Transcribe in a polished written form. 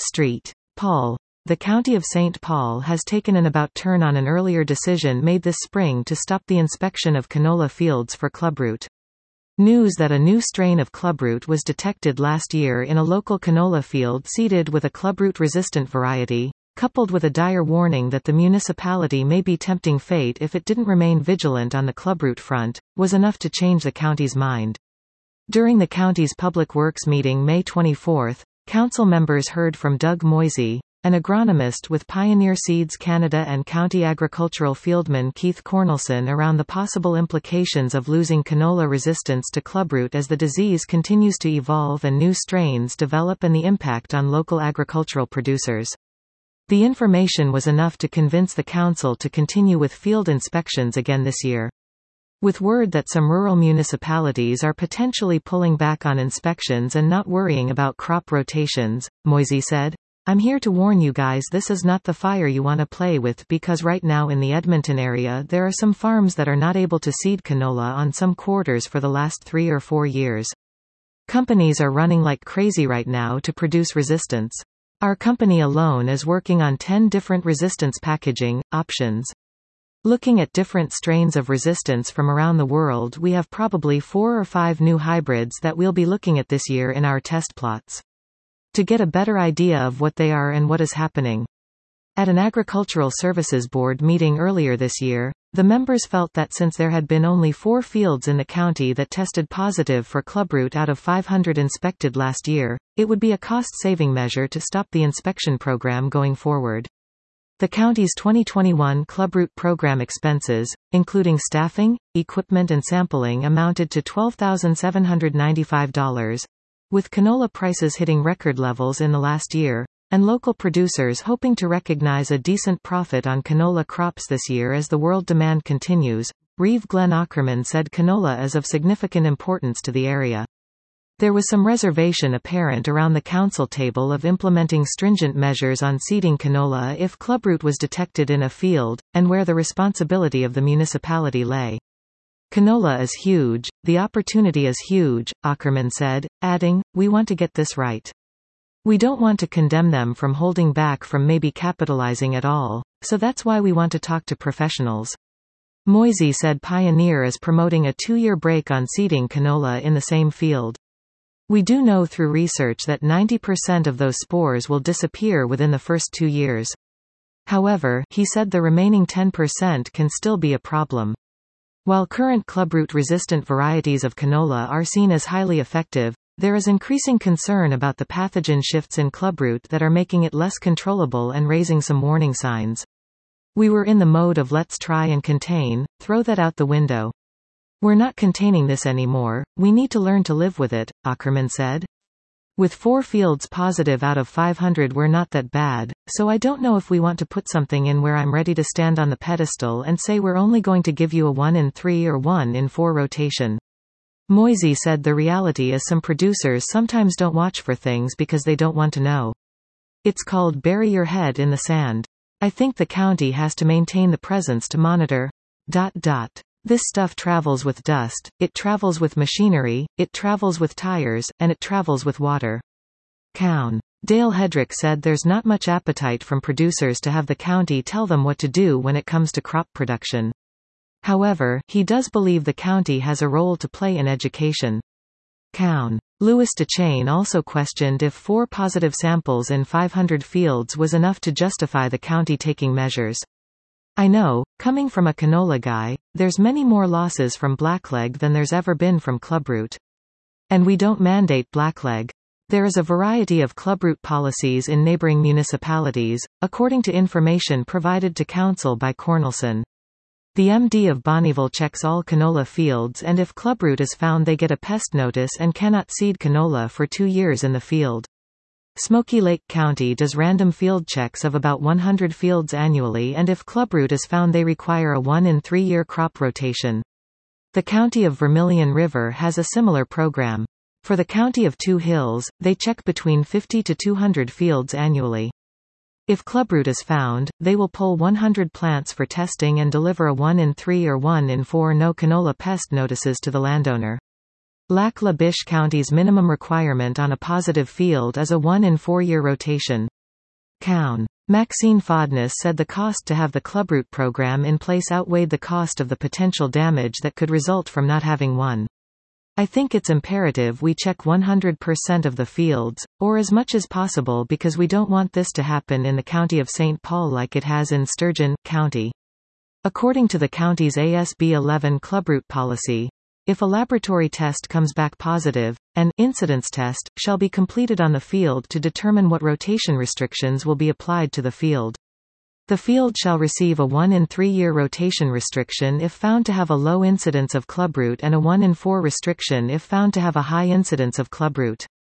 St. Paul. The County of St. Paul has taken an about turn on an earlier decision made this spring to stop the inspection of canola fields for clubroot. News that a new strain of clubroot was detected last year in a local canola field seeded with a clubroot-resistant variety, coupled with a dire warning that the municipality may be tempting fate if it didn't remain vigilant on the clubroot front, was enough to change the county's mind. During the county's Public Works meeting May 24, council members heard from Doug Moisey, an agronomist with Pioneer Seeds Canada, and county agricultural fieldman Keith Cornelson around the possible implications of losing canola resistance to clubroot as the disease continues to evolve and new strains develop, and the impact on local agricultural producers. The information was enough to convince the council to continue with field inspections again this year. With word that some rural municipalities are potentially pulling back on inspections and not worrying about crop rotations, Moisey said, "I'm here to warn you guys, this is not the fire you want to play with, because right now in the Edmonton area there are some farms that are not able to seed canola on some quarters for the last 3 or 4 years. Companies are running like crazy right now to produce resistance. Our company alone is working on 10 different resistance packaging options. Looking at different strains of resistance from around the world, we have probably 4 or 5 new hybrids that we'll be looking at this year in our test plots, to get a better idea of what they are and what is happening." At an Agricultural Services Board meeting earlier this year, the members felt that since there had been only 4 fields in the county that tested positive for clubroot out of 500 inspected last year, it would be a cost-saving measure to stop the inspection program going forward. The county's 2021 clubroot program expenses, including staffing, equipment and sampling, amounted to $12,795. With canola prices hitting record levels in the last year, and local producers hoping to recognize a decent profit on canola crops this year as the world demand continues, Reeve Glenn Ackerman said canola is of significant importance to the area. There was some reservation apparent around the council table of implementing stringent measures on seeding canola if clubroot was detected in a field, and where the responsibility of the municipality lay. "Canola is huge, the opportunity is huge," Ackerman said, adding, "We want to get this right. We don't want to condemn them from holding back from maybe capitalizing at all, so that's why we want to talk to professionals." Moisey said Pioneer is promoting a 2-year break on seeding canola in the same field. "We do know through research that 90% of those spores will disappear within the first 2 years. However," he said, "the remaining 10% can still be a problem." While current clubroot-resistant varieties of canola are seen as highly effective, there is increasing concern about the pathogen shifts in clubroot that are making it less controllable and raising some warning signs. "We were in the mode of let's try and contain, throw that out the window. We're not containing this anymore, we need to learn to live with it," Ackerman said. "With 4 fields positive out of 500 we're not that bad, so I don't know if we want to put something in where I'm ready to stand on the pedestal and say we're only going to give you a 1 in 3 or 1 in 4 rotation." Moisey said the reality is some producers sometimes don't watch for things because they don't want to know. "It's called bury your head in the sand. I think the county has to maintain the presence to monitor. This stuff travels with dust, it travels with machinery, it travels with tires, and it travels with water." Cown. Dale Hedrick said there's not much appetite from producers to have the county tell them what to do when it comes to crop production. However, he does believe the county has a role to play in education. Cown. Louis DeChain also questioned if 4 positive samples in 500 fields was enough to justify the county taking measures. "I know, coming from a canola guy, there's many more losses from blackleg than there's ever been from clubroot. And we don't mandate blackleg. There is a variety of clubroot policies in neighboring municipalities, according to information provided to council by Cornelson. The MD of Bonnyville checks all canola fields, and if clubroot is found they get a pest notice and cannot seed canola for 2 years in the field. Smoky Lake County does random field checks of about 100 fields annually, and if clubroot is found they require a 1 in 3 year crop rotation. The county of Vermilion River has a similar program. For the county of Two Hills, they check between 50 to 200 fields annually. If clubroot is found, they will pull 100 plants for testing and deliver a 1 in 3 or 1 in 4 no canola pest notices to the landowner. Lac La Biche County's minimum requirement on a positive field is a 1 in 4 year rotation. Cown. Maxine Fodness said the cost to have the clubroute program in place outweighed the cost of the potential damage that could result from not having one. I think it's imperative we check 100% of the fields, or as much as possible, because we don't want this to happen in the county of St. Paul like it has in Sturgeon County. According to the county's ASB 11 clubroute policy, if a laboratory test comes back positive, an incidence test shall be completed on the field to determine what rotation restrictions will be applied to the field. The field shall receive a 1 in 3 year rotation restriction if found to have a low incidence of clubroute and a 1 in 4 restriction if found to have a high incidence of clubroute.